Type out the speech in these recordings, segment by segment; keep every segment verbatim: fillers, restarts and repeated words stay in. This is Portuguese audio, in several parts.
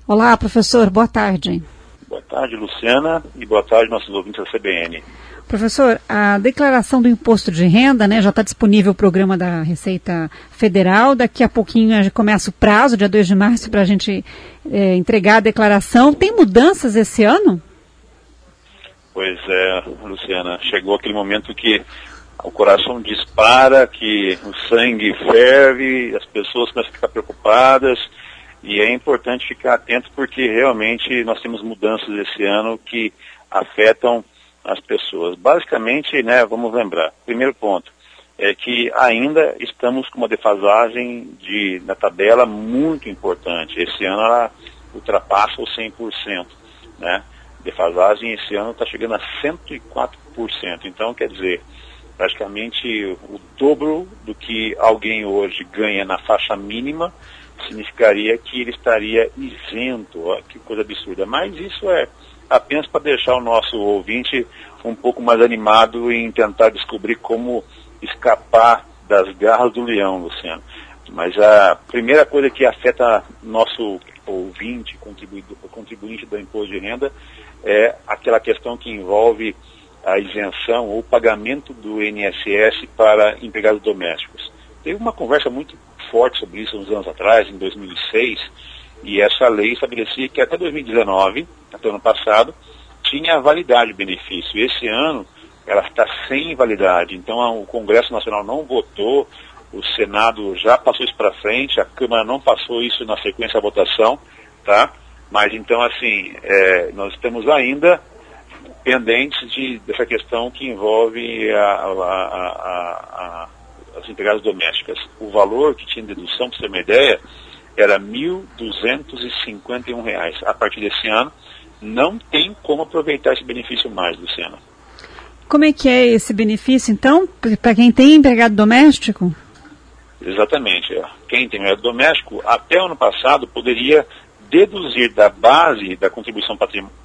Olá, professor, boa tarde. Boa tarde, Luciana, e boa tarde, nossos ouvintes da C B N. Professor, a declaração do imposto de renda, né, já está disponível o programa da Receita Federal. Daqui a pouquinho já começa o prazo, dia dois de março, para a gente é, entregar a declaração. Tem mudanças esse ano? Pois é, Luciana, chegou aquele momento que o coração dispara, que o sangue ferve, as pessoas começam a ficar preocupadas. E é importante ficar atento porque realmente nós temos mudanças esse ano que afetam as pessoas. Basicamente, né, vamos lembrar, primeiro ponto, é que ainda estamos com uma defasagem de, na tabela muito importante. Esse ano ela ultrapassa os cem por cento, né? Defasagem esse ano está chegando a cento e quatro por cento. Então, quer dizer, praticamente o dobro do que alguém hoje ganha na faixa mínima significaria que ele estaria isento. Ó, que coisa absurda. Mas isso é apenas para deixar o nosso ouvinte um pouco mais animado em tentar descobrir como escapar das garras do leão, Luciano. Mas a primeira coisa que afeta nosso ouvinte, contribuinte do imposto de renda, é aquela questão que envolve a isenção ou pagamento do I N S S para empregados domésticos. Teve uma conversa muito forte sobre isso uns anos atrás, em dois mil e seis, e essa lei estabelecia que até dois mil e dezenove, até o ano passado, tinha validade o benefício. Esse ano, ela está sem validade. Então, o Congresso Nacional não votou, o Senado já passou isso para frente, a Câmara não passou isso na sequência da votação, tá? Mas, então, assim, é, nós estamos ainda pendentes de, dessa questão que envolve a, a, a, a, as empregadas domésticas. O valor que tinha de dedução, para você ter uma ideia, era mil duzentos e cinquenta e um reais. A partir desse ano, não tem como aproveitar esse benefício mais, Luciana. Como é que é esse benefício, então, para quem tem empregado doméstico? Exatamente. Quem tem empregado doméstico, até o ano passado, poderia deduzir da base da contribuição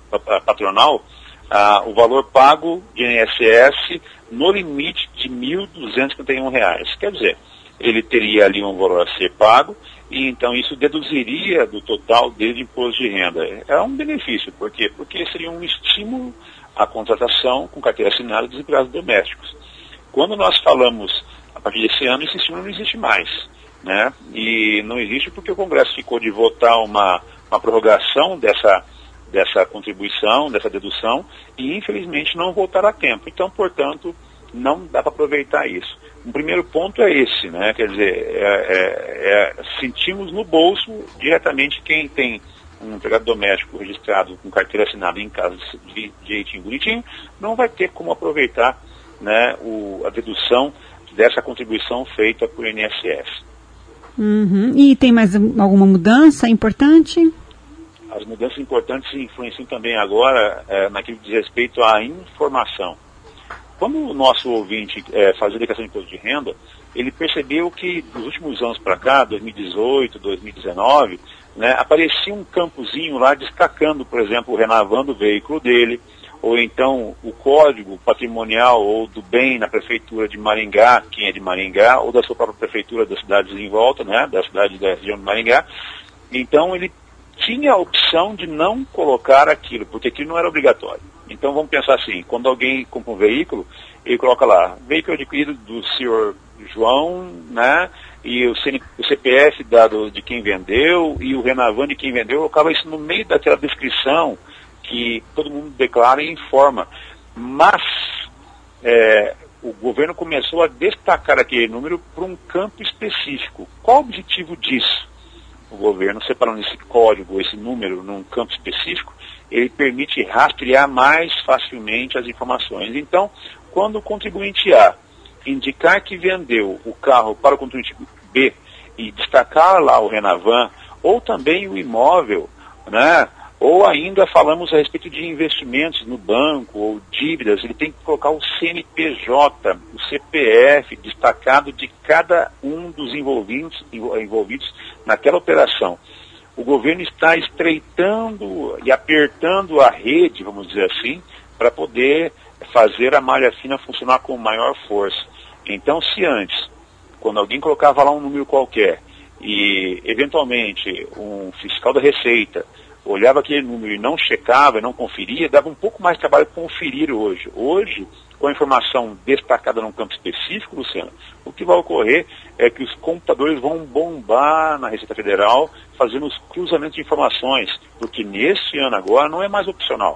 patronal ah, o valor pago de I N S S no limite de mil duzentos e cinquenta e um reais. Quer dizer, ele teria ali um valor a ser pago, e então isso deduziria do total dele de imposto de renda. É um benefício, por quê? Porque seria um estímulo à contratação com carteira assinada dos empregados domésticos. Quando nós falamos, a partir desse ano, esse estímulo não existe mais, né? E não existe porque o Congresso ficou de votar uma, uma prorrogação dessa, dessa contribuição, dessa dedução, e infelizmente não votaram a tempo. Então, portanto, não dá para aproveitar isso. O primeiro ponto é esse, né? Quer dizer, é, é, é, sentimos no bolso diretamente quem tem um empregado doméstico registrado com carteira assinada em casa de jeitinho bonitinho, não vai ter como aproveitar, né, o, a dedução dessa contribuição feita por I N S S. Uhum. E tem mais alguma mudança importante? As mudanças importantes influenciam também agora é, naquilo que diz respeito à informação. Quando o nosso ouvinte é, fazia declaração de imposto de renda, ele percebeu que nos últimos anos para cá, dois mil e dezoito, dois mil e dezenove, né, aparecia um campozinho lá destacando, por exemplo, o Renavan do veículo dele, ou então o código patrimonial ou do bem na prefeitura de Maringá, quem é de Maringá, ou da sua própria prefeitura das cidades em volta, né, da cidade da região de Maringá. Então ele tinha a opção de não colocar aquilo, porque aquilo não era obrigatório. Então vamos pensar assim, quando alguém compra um veículo, ele coloca lá, veículo adquirido do senhor João, né, e o, C N, o C P F dado de quem vendeu, e o Renavan de quem vendeu, colocava isso no meio daquela descrição que todo mundo declara e informa. Mas é, o governo começou a destacar aquele número para um campo específico. Qual o objetivo disso? O governo, separando esse código, esse número, num campo específico, ele permite rastrear mais facilmente as informações. Então, quando o contribuinte A indicar que vendeu o carro para o contribuinte B e destacar lá o Renavan, ou também o imóvel, né, ou ainda falamos a respeito de investimentos no banco ou dívidas, ele tem que colocar o C N P J, o C P F destacado de cada um dos envolvidos, envolvidos naquela operação. O governo está estreitando e apertando a rede, vamos dizer assim, para poder fazer a malha fina funcionar com maior força. Então, se antes, quando alguém colocava lá um número qualquer, e eventualmente um fiscal da Receita olhava aquele número e não checava, não conferia, dava um pouco mais de trabalho conferir hoje. Hoje, com a informação destacada num campo específico, Luciano, o que vai ocorrer é que os computadores vão bombar na Receita Federal fazendo os cruzamentos de informações, porque nesse ano agora não é mais opcional.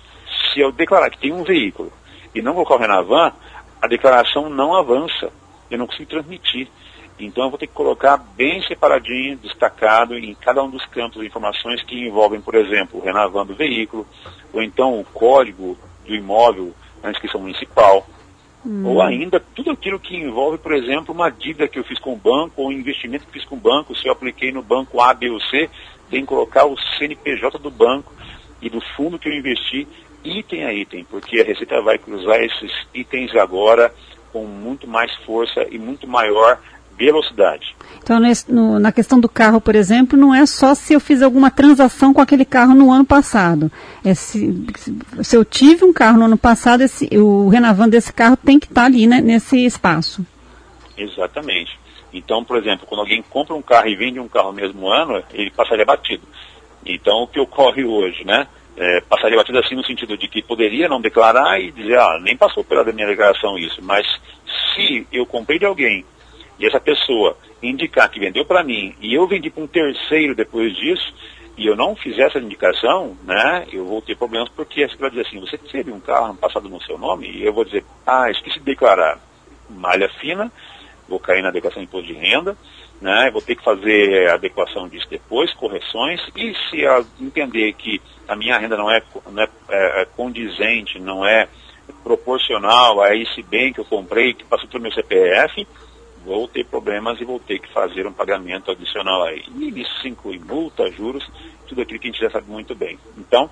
Se eu declarar que tem um veículo e não colocar o Renavan, a declaração não avança, eu não consigo transmitir. Então eu vou ter que colocar bem separadinho, destacado em cada um dos campos de informações que envolvem, por exemplo, o Renavan do veículo, ou então o código do imóvel na inscrição municipal, hum. ou ainda tudo aquilo que envolve, por exemplo, uma dívida que eu fiz com o banco, ou um investimento que fiz com o banco. Se eu apliquei no banco A, B ou C, tem que colocar o C N P J do banco e do fundo que eu investi, item a item, porque a Receita vai cruzar esses itens agora com muito mais força e muito maior velocidade. Então, nesse, no, na questão do carro, por exemplo, não é só se eu fiz alguma transação com aquele carro no ano passado. É se, se eu tive um carro no ano passado, esse, o Renavan desse carro tem que estar ali, né, nesse espaço. Exatamente. Então, por exemplo, quando alguém compra um carro e vende um carro no mesmo ano, ele passaria batido. Então, o que ocorre hoje, né? É, passaria batido assim no sentido de que poderia não declarar e dizer, ah, nem passou pela minha declaração isso. Mas se eu comprei de alguém e essa pessoa indicar que vendeu para mim e eu vendi para um terceiro depois disso, e eu não fizer essa indicação, né, eu vou ter problemas, porque você vai dizer assim, você teve um carro passado no seu nome, e eu vou dizer, ah, esqueci de declarar malha fina, vou cair na declaração de imposto de renda, né, vou ter que fazer a adequação disso depois, correções, e se eu entender que a minha renda não é, não é, é condizente, não é proporcional a esse bem que eu comprei, que passou pelo meu C P F, vou ter problemas e vou ter que fazer um pagamento adicional aí. E isso inclui multa, juros, tudo aquilo que a gente já sabe muito bem. Então,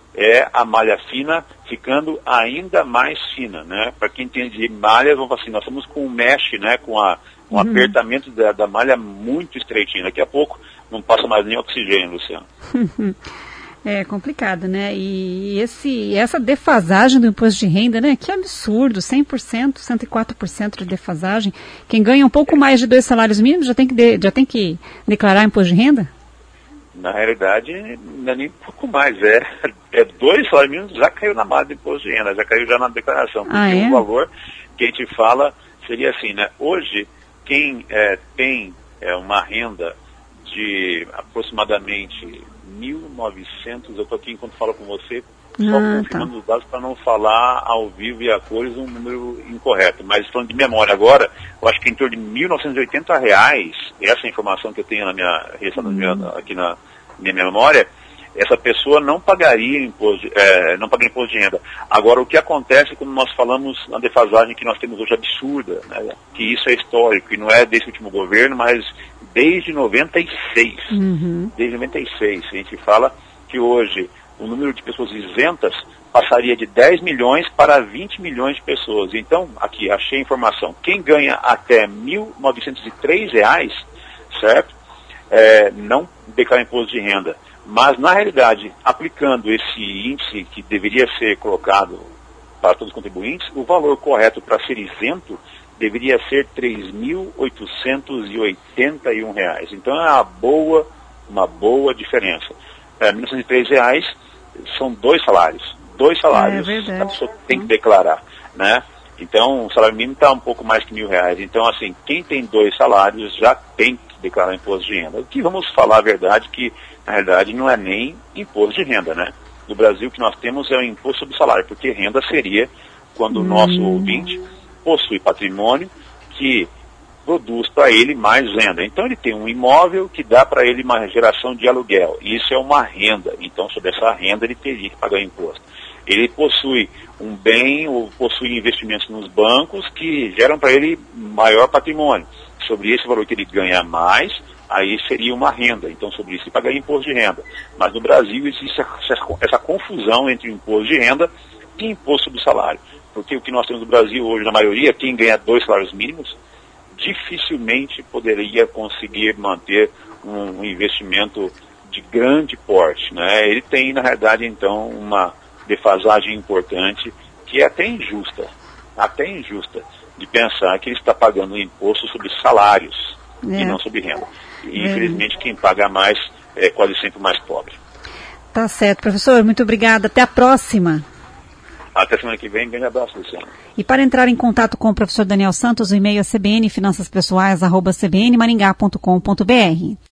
é a malha fina ficando ainda mais fina, né? Para quem entende de malha, vamos falar assim, nós estamos com um mesh, né? Com a, um uhum. apertamento da, da malha muito estreitinho. Daqui a pouco não passa mais nem oxigênio, Luciano. É complicado, né? E esse, essa defasagem do imposto de renda, né? Que absurdo, cem por cento, cento e quatro por cento de defasagem. Quem ganha um pouco mais de dois salários mínimos já tem que, de, já tem que declarar imposto de renda? Na realidade, não é nem um pouco mais, é, é dois salários mínimos, já caiu na base do imposto de renda, já caiu já na declaração. Porque ah, é? O valor que a gente fala seria assim, né? Hoje, quem é, tem é, uma renda de aproximadamente mil e novecentos, eu estou aqui enquanto falo com você, só ah, confirmando tá. os dados para não falar ao vivo e a cores um número incorreto. Mas falando de memória agora, eu acho que em torno de mil novecentos e oitenta reais, essa informação que eu tenho na minha, hum. aqui na minha memória, essa pessoa não pagaria imposto, é, não pagaria imposto de renda. Agora, o que acontece quando nós falamos na defasagem que nós temos hoje absurda, né, que isso é histórico, e não é desse último governo, mas desde noventa e seis. Uhum. Desde noventa e seis. A gente fala que hoje o número de pessoas isentas passaria de dez milhões para vinte milhões de pessoas. Então, aqui, achei a informação. Quem ganha até mil novecentos e três reais, certo? É, não declara imposto de renda. Mas, na realidade, aplicando esse índice que deveria ser colocado para todos os contribuintes, o valor correto para ser isento deveria ser três mil oitocentos e oitenta e um reais. Então, é uma boa, uma boa diferença. É, mil novecentos e três reais são dois salários. Dois salários é a pessoa tem que declarar, né? Então, o salário mínimo está um pouco mais que mil reais. Então, assim, quem tem dois salários já tem que declarar imposto de renda. O que vamos falar a verdade que, na realidade, não é nem imposto de renda, né? No Brasil, o que nós temos é o imposto sobre salário, porque renda seria quando o nosso hum. ouvinte possui patrimônio que produz para ele mais renda. Então, ele tem um imóvel que dá para ele uma geração de aluguel. Isso é uma renda. Então, sobre essa renda, ele teria que pagar imposto. Ele possui um bem ou possui investimentos nos bancos que geram para ele maior patrimônio. Sobre esse valor que ele ganha mais, aí seria uma renda. Então, sobre isso ele pagaria imposto de renda. Mas no Brasil existe essa, essa confusão entre imposto de renda e imposto do salário. Porque o que nós temos no Brasil hoje, na maioria, quem ganha dois salários mínimos, dificilmente poderia conseguir manter um, um investimento de grande porte, né? Ele tem, na realidade, então, uma defasagem importante, que é até injusta, até injusta, de pensar que ele está pagando imposto sobre salários é. e não sobre renda. E, é. infelizmente, quem paga mais é quase sempre o mais pobre. Tá certo, professor, muito obrigada. Até a próxima. Até semana que vem. Grande abraço, Luciana. E para entrar em contato com o professor Daniel Santos, o e-mail é c b n finanças pessoais arroba c b n maringá ponto com ponto b r.